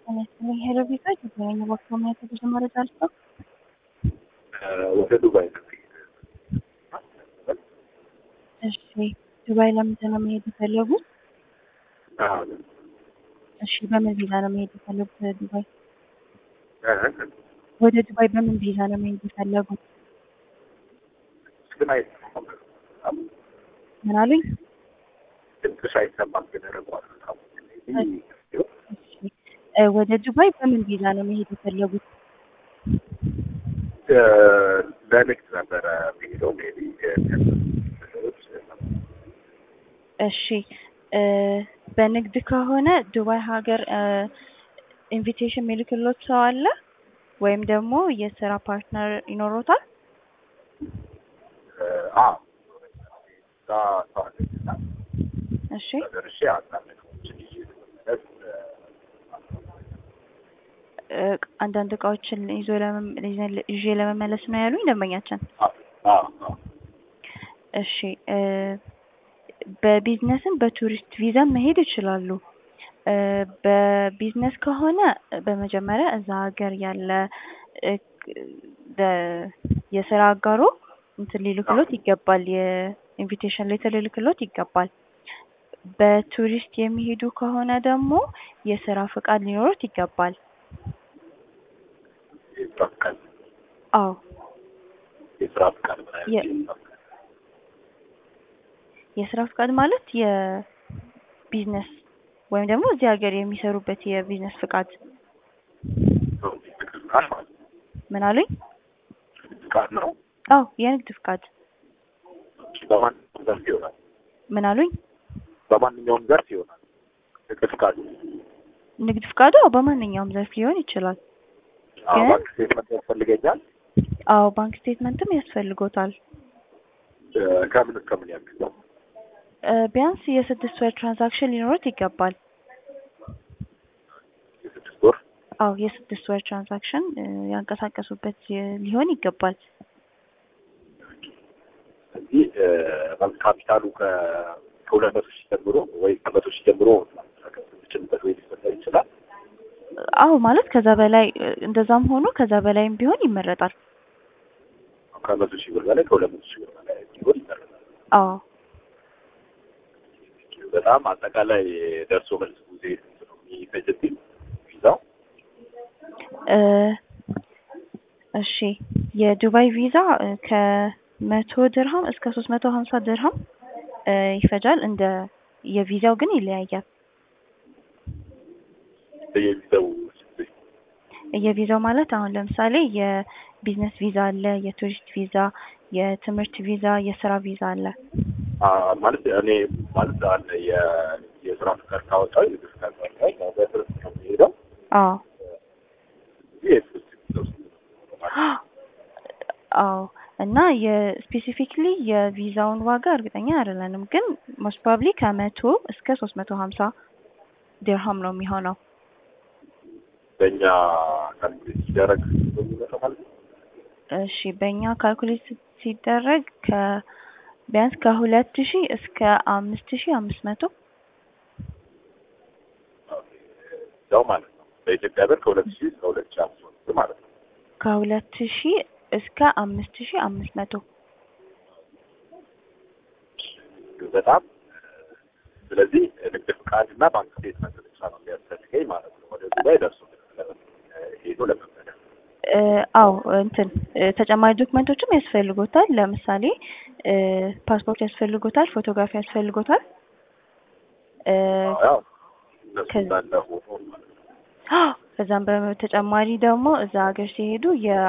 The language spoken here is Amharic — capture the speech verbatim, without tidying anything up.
ሄሎ ቪዛ ዲዛይን ወክሞ የተጀመረ ዳልቶ ወደ ዱባይ ነው። እሺ ዱባይ ለምንድን ነው መሄድ የፈለጉት? አዎ እሺ በምን ቪዛ ነው መሄድ የፈለጉት ዱባይ? አህ ወደ ዱባይ በምን ቪዛ ነው መሄድ የፈለጉት? ግን አይሰማም። ምን አሉኝ? ድምፅሽ አይሰማም ግን ርቋል በጣም። ወደ ዱባይ በምን ቪዛ ነው መሄድ የፈለጉት? ለንግድ ነበረ የሚሄደው ሜቢ እሺ በንግድ ከሆነ ዱባይ ሀገር ኢንቪቴሽን የሚልክሎት ሰው አለ ወይም ደግሞ የስራ ፓርትነር ይኖሮታል? አዎ ታ እሺ ደርሼ አጣለሁ። አንዳንድ እቃዎችን ይዞ ይዤ ለመመለስ ነው ያሉኝ ደንበኛችን። አዎ አዎ እሺ በቢዝነስም በቱሪስት ቪዛ መሄድ ይችላሉ። በቢዝነስ ከሆነ በመጀመሪያ እዛ ሀገር ያለ የስራ አጋሮ እንትን ሊልክሎት ይገባል፣ የኢንቪቴሽን ሌተር ሊልክሎት ይገባል። በቱሪስት የሚሄዱ ከሆነ ደግሞ የስራ ፍቃድ ሊኖሩት ይገባል። የስራ ፍቃድ አዎ የስራ ፍቃድ የስራ ፍቃድ ማለት የቢዝነስ ወይም ደግሞ እዚህ ሀገር የሚሰሩበት የቢዝነስ ፍቃድ። ምን አሉኝ? ፍቃድ ነው? አዎ የንግድ ፍቃድ። በማንኛውም ዘርፍ ይሆናል። ምን አሉኝ? በማንኛውም ዘርፍ ይሆናል ንግድ ፍቃድ። ንግድ ፍቃዱ በማንኛውም ዘርፍ ሊሆን ይችላል። አዎ ባንክ ስቴትመንት ያስፈልገኛል? አዎ ባንክ ስቴትመንትም ያስፈልጎታል። ከምን እስከምን ያክል? ቢያንስ የስድስት ወር ትራንዛክሽን ሊኖሩት ይገባል። የስድስት ወር? አዎ የስድስት ወር ትራንዛክሽን ያንቀሳቀሱበት ሊሆን ይገባል። ስለዚህ ባንክ ካፒታሉ ከሁለት መቶ ሺህ ጀምሮ ወይ ከመቶ ሺህ ጀምሮ ማንቀሳቀስበት ወይ ሊፈጠር ይችላል? አዎ ማለት ከዛ በላይ እንደዛም ሆኖ ከዛ በላይም ቢሆን ይመረጣል። ከመቶ ሺህ ብር በላይ ከሁለት መቶ ሺህ ብር በላይ ቢሆን ይመረጣል። አዎ በጣም አጠቃላይ ደርሶ መልስ ጊዜ ነው የሚፈጅብኝ ቪዛው? እሺ የዱባይ ቪዛ ከመቶ ድርሃም እስከ ሶስት መቶ ሀምሳ ድርሃም ይፈጃል። እንደ የቪዛው ግን ይለያያል። የቪዛው የቪዛው ማለት አሁን ለምሳሌ የቢዝነስ ቪዛ አለ፣ የቱሪስት ቪዛ፣ የትምህርት ቪዛ፣ የስራ ቪዛ አለ። ማለት እኔ ማለት አለ የስራ ፍቃድ ካወጣሁ የንግድ ፍቃድ ካወጣሁ ነው በትርፍ ነው የሚሄደው። አዎ አዎ እና የስፔሲፊክሊ የቪዛውን ዋጋ እርግጠኛ አይደለንም፣ ግን ሞስት ፕሮባብሊ ከመቶ እስከ ሶስት መቶ ሀምሳ ድርሃም ነው የሚሆነው። በእኛ ካልኩሌት ሲደረግ የሚመጣው ማለት ነው። እሺ በእኛ ካልኩሌት ሲደረግ ከ ቢያንስ ከሁለት ሺህ እስከ አምስት ሺህ አምስት መቶ ያው ማለት ነው። በኢትዮጵያ ብር ከሁለት ሺህ እስከ ሁለት ሺህ አምስት መቶ ማለት ነው። ከሁለት ሺህ እስከ አምስት ሺህ አምስት መቶ በጣም ስለዚህ ንግድ ፍቃድና ባንክ ስቴትመንት ብቻ ነው የሚያስፈልገኝ ማለት ነው። ወደ ዱባይ ደርሶ ሄዶ ለመመለስ። አዎ እንትን ተጨማሪ ዶክመንቶችም ያስፈልጎታል። ለምሳሌ ፓስፖርት ያስፈልጎታል፣ ፎቶግራፊ ያስፈልጎታል። አዎ ከዛም ከዛም በተጨማሪ ደግሞ እዛ ሀገር ሲሄዱ የ